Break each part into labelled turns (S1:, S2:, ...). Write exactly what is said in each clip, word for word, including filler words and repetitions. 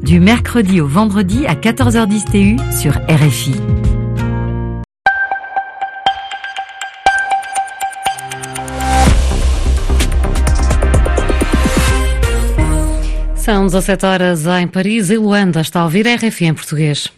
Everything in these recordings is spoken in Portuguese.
S1: Du mercredi au vendredi à quatorze heures dix T U sur R F I.
S2: São dezassete horas em Paris e Luanda está a ouvir R F I em português.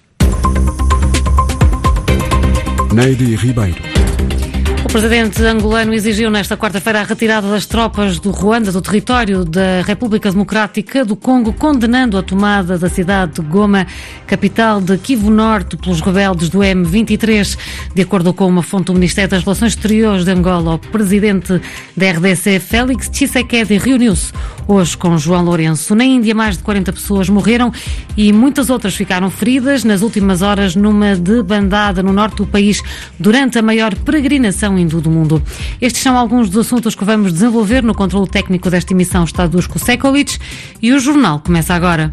S3: Neide Ribeiro.
S2: O presidente angolano exigiu nesta quarta-feira a retirada das tropas do Ruanda do território da República Democrática do Congo, condenando a tomada da cidade de Goma, capital de Kivu Norte, pelos rebeldes do M vinte e três. De acordo com uma fonte do Ministério das Relações Exteriores de Angola, o presidente da R D C, Félix Tshisekedi, reuniu-se hoje com João Lourenço. Na Índia, mais de quarenta pessoas morreram e muitas outras ficaram feridas nas últimas horas numa debandada no norte do país durante a maior peregrinação hindu do mundo. Estes são alguns dos assuntos que vamos desenvolver no controle técnico desta emissão está Dusko Sekulic e o jornal começa agora.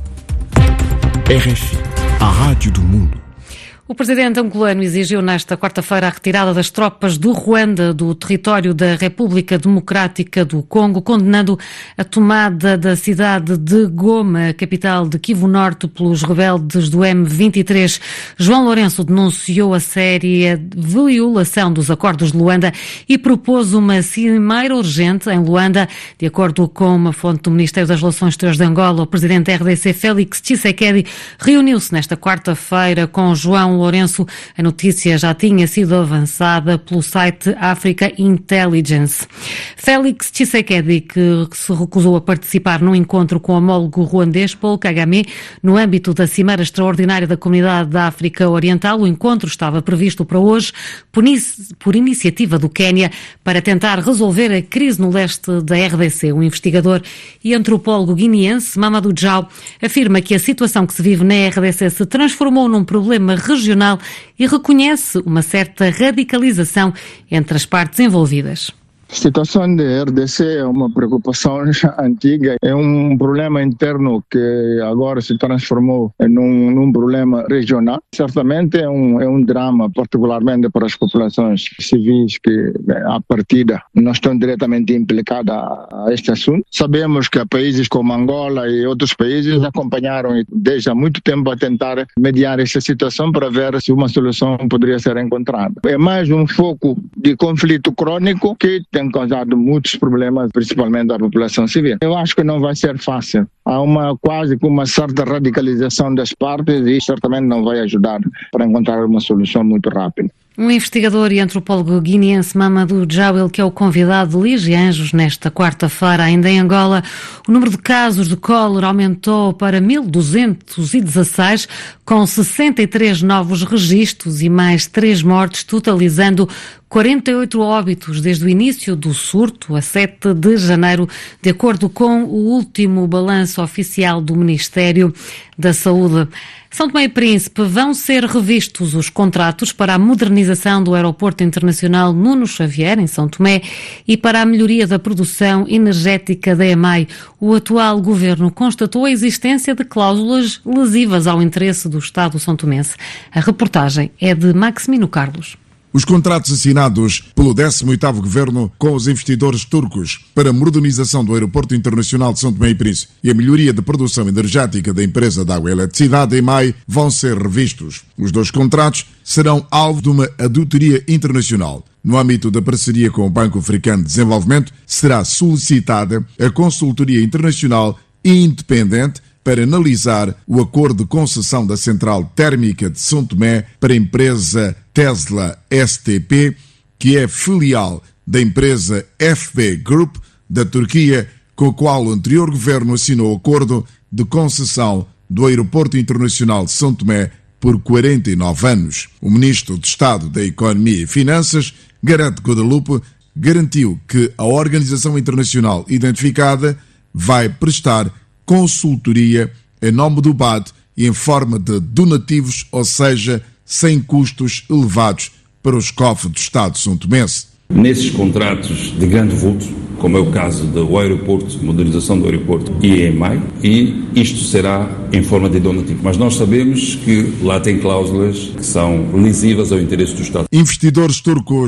S3: R F I, a rádio do mundo.
S2: O presidente angolano exigiu nesta quarta-feira a retirada das tropas do Ruanda do território da República Democrática do Congo, condenando a tomada da cidade de Goma, capital de Kivu Norte, pelos rebeldes do M vinte e três. João Lourenço denunciou a séria violação dos acordos de Luanda e propôs uma cimeira urgente em Luanda. De acordo com uma fonte do Ministério das Relações Exteriores de Angola, o presidente da R D C, Félix Tshisekedi, reuniu-se nesta quarta-feira com João Lourenço. A notícia já tinha sido avançada pelo site Africa Intelligence. Félix Tshisekedi, que se recusou a participar no encontro com o homólogo ruandês Paul Kagame, no âmbito da Cimeira Extraordinária da Comunidade da África Oriental. O encontro estava previsto para hoje, por, por iniciativa do Quénia, para tentar resolver a crise no leste da R D C. O investigador e antropólogo guineense Mamadou Diaw afirma que a situação que se vive na R D C se transformou num problema regional e reconhece uma certa radicalização entre as partes envolvidas.
S4: A situação da R D C é uma preocupação já antiga, é um problema interno que agora se transformou num, num problema regional. Certamente é um, é um drama, particularmente para as populações civis que, à partida, não estão diretamente implicadas a este assunto. Sabemos que países como Angola e outros países acompanharam desde há muito tempo a tentar mediar essa situação para ver se uma solução poderia ser encontrada. É mais um foco de conflito crônico que tem causado muitos problemas, principalmente à população civil. Eu acho que não vai ser fácil. Há uma quase que uma certa radicalização das partes e certamente não vai ajudar para encontrar uma solução muito rápida.
S2: Um investigador e antropólogo guineense, Mamadou Diaw, que é o convidado de Ligia Anjos nesta quarta-feira. Ainda em Angola, o número de casos de cólera aumentou para mil duzentos e dezasseis, com sessenta e três novos registros e mais três mortes, totalizando quarenta e oito óbitos desde o início do surto, a sete de janeiro, de acordo com o último balanço oficial do Ministério da Saúde. São Tomé e Príncipe, vão ser revistos os contratos para a modernização do Aeroporto Internacional Nuno Xavier, em São Tomé, e para a melhoria da produção energética da EMAI. O atual governo constatou a existência de cláusulas lesivas ao interesse do Estado são-tomense. A reportagem é de Maximino Carlos.
S5: Os contratos assinados pelo décimo oitavo Governo com os investidores turcos para a modernização do Aeroporto Internacional de São Tomé e Príncipe e a melhoria da produção energética da empresa de água e eletricidade, EMAI, vão ser revistos. Os dois contratos serão alvo de uma auditoria internacional. No âmbito da parceria com o Banco Africano de Desenvolvimento, será solicitada a consultoria internacional independente para analisar o acordo de concessão da central térmica de São Tomé para a empresa Tesla S T P, que é filial da empresa F B Group da Turquia, com a qual o anterior governo assinou o acordo de concessão do Aeroporto Internacional de São Tomé por quarenta e nove anos. O ministro de Estado da Economia e Finanças, Gareth Guadalupe, garantiu que a organização internacional identificada vai prestar consultoria em nome do B A D e em forma de donativos, ou seja, sem custos elevados para os cofres do Estado são-tomense.
S6: Nesses contratos de grande vulto, como é o caso do aeroporto, modernização do aeroporto e a EMAI, e isto será em forma de donativo. Mas nós sabemos que lá tem cláusulas que são lesivas ao interesse do Estado.
S5: Investidores turcos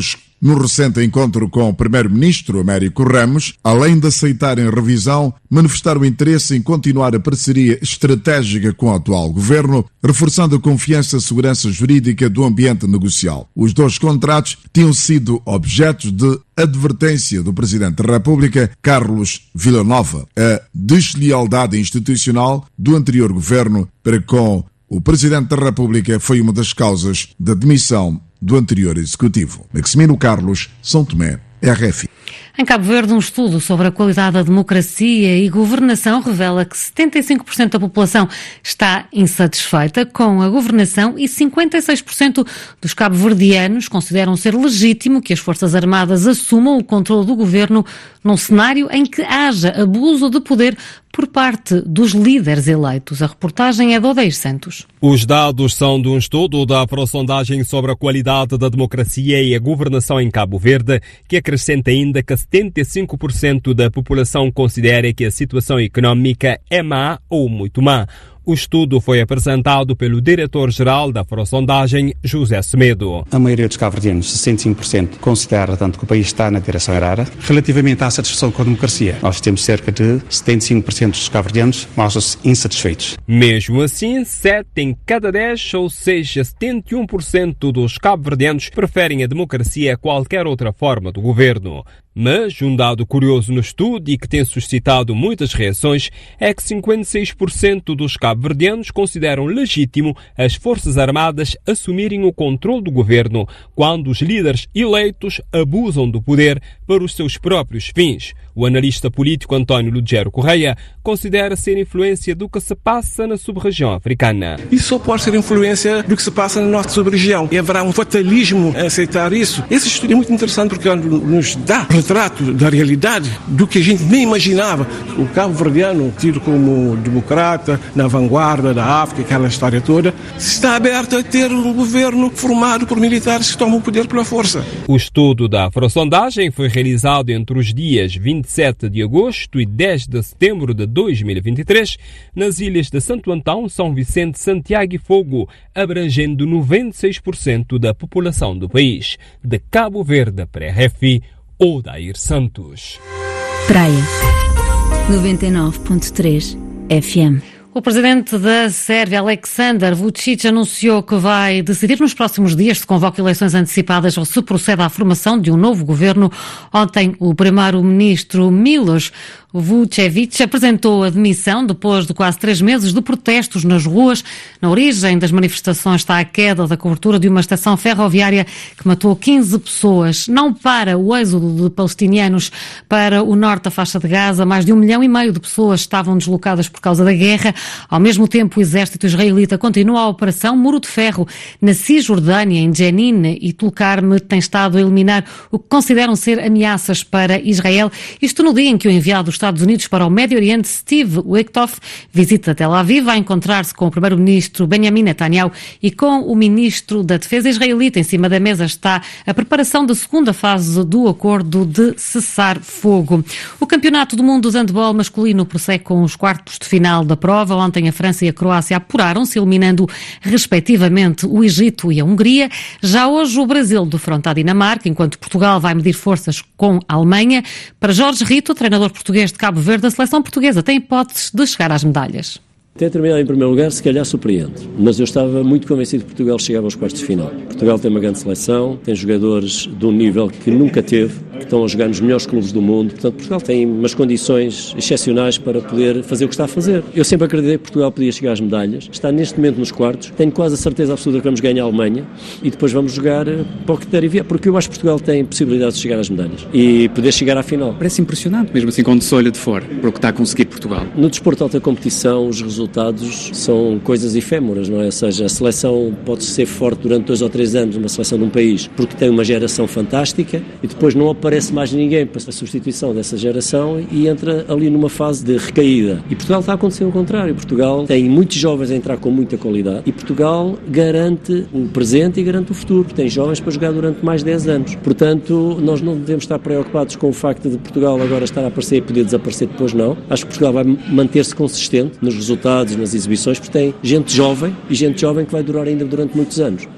S5: no recente encontro com o primeiro-ministro Américo Ramos, além de aceitarem revisão, manifestaram interesse em continuar a parceria estratégica com o atual governo, reforçando a confiança e segurança jurídica do ambiente negocial. Os dois contratos tinham sido objetos de advertência do Presidente da República, Carlos Villanova, a deslealdade institucional do anterior governo para com o Presidente da República foi uma das causas da demissão do anterior Executivo. Maximino Carlos, São Tomé, R F I.
S2: Em Cabo Verde, um estudo sobre a qualidade da democracia e governação revela que setenta e cinco por cento da população está insatisfeita com a governação e cinquenta e seis por cento dos cabo-verdianos consideram ser legítimo que as Forças Armadas assumam o controle do governo num cenário em que haja abuso de poder por parte dos líderes eleitos. A reportagem é de Odeir Santos.
S7: Os dados são de um estudo da Afrosondagem sobre a qualidade da democracia e a governação em Cabo Verde, que acrescenta ainda que setenta e cinco por cento da população considera que a situação económica é má ou muito má. O estudo foi apresentado pelo diretor-geral da Afrosondagem, José Semedo.
S8: A maioria dos cabo-verdianos, sessenta e cinco por cento, considera, tanto, que o país está na direção errada. Relativamente à satisfação com a democracia, nós temos cerca de setenta e cinco por cento dos cabo-verdianos mostram-se insatisfeitos.
S7: Mesmo assim, sete em cada dez, ou seja, setenta e um por cento dos cabo-verdianos preferem a democracia a qualquer outra forma do governo. Mas um dado curioso no estudo e que tem suscitado muitas reações é que cinquenta e seis por cento dos cabo-verdianos consideram legítimo as Forças Armadas assumirem o controle do governo quando os líderes eleitos abusam do poder para os seus próprios fins. O analista político António Lugero Correia considera ser influência do que se passa na sub-região africana.
S9: Isso só pode ser influência do que se passa na nossa sub-região. E haverá um fatalismo a aceitar isso. Esse estudo é muito interessante porque nos dá retrato da realidade do que a gente nem imaginava. O cabo-verdiano, tido como democrata, na vanguarda da África, aquela história toda, está aberto a ter um governo formado por militares que tomam o poder pela força.
S7: O estudo da Afrosondagem foi realizado entre os dias vinte e sete de agosto e dez de setembro de dois mil e vinte e três nas ilhas de Santo Antão, São Vicente, Santiago e Fogo, abrangendo noventa e seis por cento da população do país. De Cabo Verde para R F I, Odair Santos.
S1: Praia noventa e nove ponto três F M.
S2: O presidente da Sérvia, Aleksandar Vučić, anunciou que vai decidir nos próximos dias se convoca eleições antecipadas ou se procede à formação de um novo governo. Ontem, o primeiro-ministro Miloš Vučević apresentou a demissão depois de quase três meses de protestos nas ruas. Na origem das manifestações está a queda da cobertura de uma estação ferroviária que matou quinze pessoas. Não para o êxodo de palestinianos para o norte da faixa de Gaza. Mais de um milhão e meio de pessoas estavam deslocadas por causa da guerra. Ao mesmo tempo, o exército israelita continua a operação Muro de Ferro na Cisjordânia, em Jenin, e Tulkarm tem estado a eliminar o que consideram ser ameaças para Israel. Isto no dia em que o enviado dos Estados Unidos para o Médio Oriente, Steve Witkoff, visita Tel Aviv a encontrar-se com o primeiro-ministro Benjamin Netanyahu e com o ministro da Defesa israelita. Em cima da mesa está a preparação da segunda fase do acordo de cessar-fogo. O Campeonato do Mundo de Handball masculino prossegue com os quartos de final da prova. Ontem a França e a Croácia apuraram-se, eliminando respectivamente o Egito e a Hungria. Já hoje o Brasil defronta a Dinamarca, enquanto Portugal vai medir forças com a Alemanha. Para Jorge Rito, treinador português de Cabo Verde, a seleção portuguesa tem hipóteses de chegar às medalhas.
S10: Até terminar em primeiro lugar, se calhar surpreende, mas eu estava muito convencido que Portugal chegava aos quartos de final. Portugal tem uma grande seleção, tem jogadores de um nível que nunca teve, que estão a jogar nos melhores clubes do mundo, portanto Portugal tem umas condições excepcionais para poder fazer o que está a fazer. Eu sempre acreditei que Portugal podia chegar às medalhas, está neste momento nos quartos, tenho quase a certeza absoluta que vamos ganhar a Alemanha e depois vamos jogar para o critério viável, porque eu acho que Portugal tem possibilidade de chegar às medalhas e poder chegar à final.
S11: Parece impressionante, mesmo assim quando se olha de fora, para o que está a conseguir Portugal.
S10: No desporto de alta competição, os resultados resultados são coisas efêmeras, não é? Ou seja, a seleção pode ser forte durante dois ou três anos, uma seleção de um país, porque tem uma geração fantástica e depois não aparece mais ninguém para a substituição dessa geração e entra ali numa fase de recaída. E Portugal está a acontecer o contrário. Portugal tem muitos jovens a entrar com muita qualidade e Portugal garante o presente e garante o futuro, porque tem jovens para jogar durante mais de dez anos. Portanto, nós não devemos estar preocupados com o facto de Portugal agora estar a aparecer e poder desaparecer depois, não. Acho que Portugal vai manter-se consistente nos resultados, nas exibições, porque tem gente jovem e gente jovem que vai durar ainda durante muitos anos.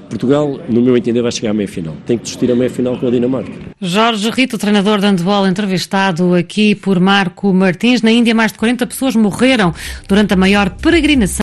S10: Portugal, no meu entender, vai chegar à meia-final. Tem que discutir a meia-final com a Dinamarca.
S2: Jorge Rito, treinador de handball, entrevistado aqui por Marco Martins. Na Índia, mais de quarenta pessoas morreram durante a maior peregrinação